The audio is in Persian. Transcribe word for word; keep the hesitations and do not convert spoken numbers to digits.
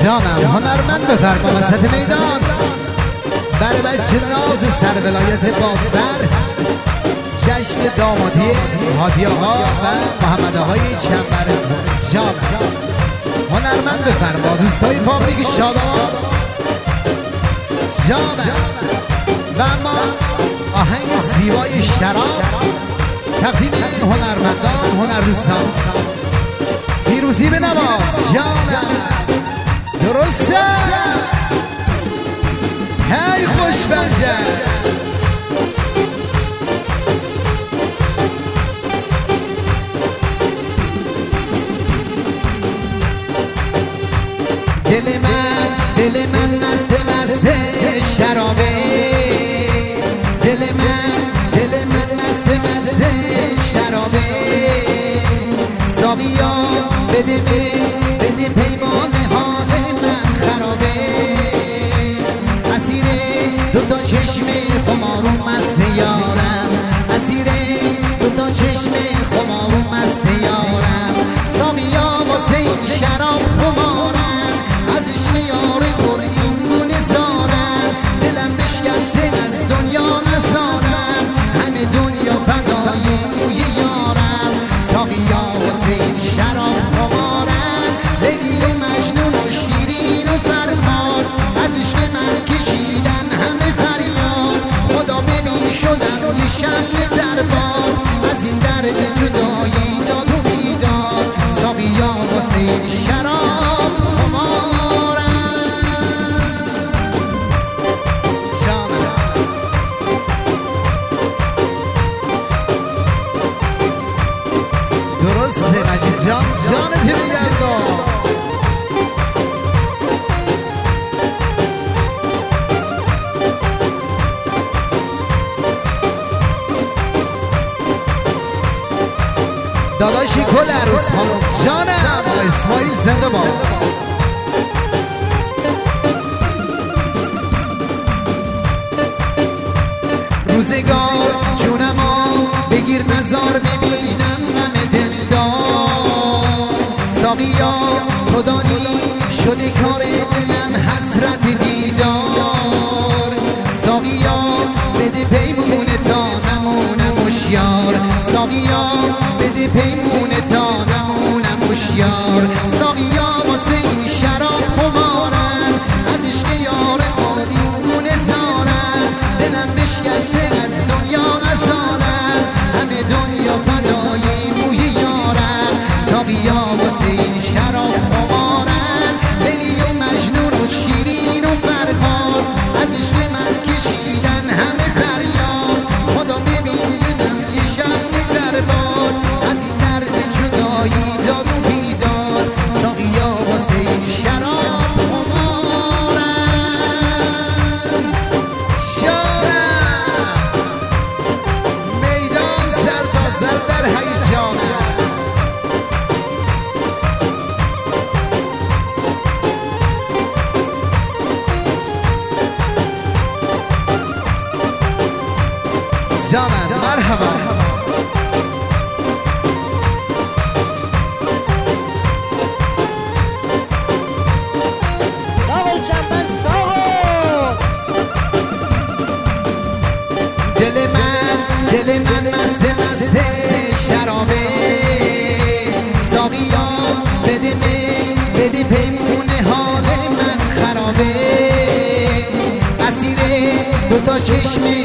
جانم هنرمند بفرما وسط میدان برای بچه ناز سر ولایت بازفر جشن دامادی هادی آقا و محمد آقای چنبر. جانم هنرمند بفرما دوستای فابریک شادمان. جانم و ما آهنگ زیبای شراب تقدیم این هنرمندان هنردوستان. فیروزی به نواز. جانم درسته هی خوش بنجه دل من دل من مست مست شرابه دل من دل من مست مست شرابه ساقیا بده بده پیمان حال من خرابه اسیر دوتا چشم خمارون مست یارم اسیر دوتا چشم خمارون مست یارم ساقیا واسه این شراب خمارم از عشق یار خود این گونه زارم دلم بشکسته از دنیا نزارم همه دنیا فدای موی یارم ساقیا واسه این شراب خمارم لیلی و مجنون و شیرین و فرهاد از عشق من کشیدن همه فریاد خدا ببین شدم یه شمع دربار از این درد جدایی داد و بیداد ساقیا واسه این شراب خمارم. جانم درسته مجید جان جان تیمیگردان. داداشی کل عروس خانم جانم آقا اسماعیل زنده باد. روزگار جونمو بگیر نزار ببینم غم دلدار ساقیا خدانی شده کار دلم حسرت دیدار ساقیا بده پیمون تا نمونم هوشیار ساقیا بده پیمون تا نمونم هوشیار ساقیا واسه این شراب خمارم از عشق یار خود این گونه زارم دلم بشکسته از دنیا نزارم همه دنیا فدای موی یارم ساقیا واسه این شراب خمارم لیلی و مجنون و شیرین و فرهاد از عشق من کشیدن همه فریاد خدا ببین دیدم یه شمع درباد از این درد جدایی داد و بیداد ساقیا واسه این شراب خمارم. جانم میدان سر تا سر در هیجانم. جانم مرحبا آقای چنبر ساقو دل من دل من مست مست شرابه ساقیا بده می بده پیمون حال من خرابه اسیر دوتا چشم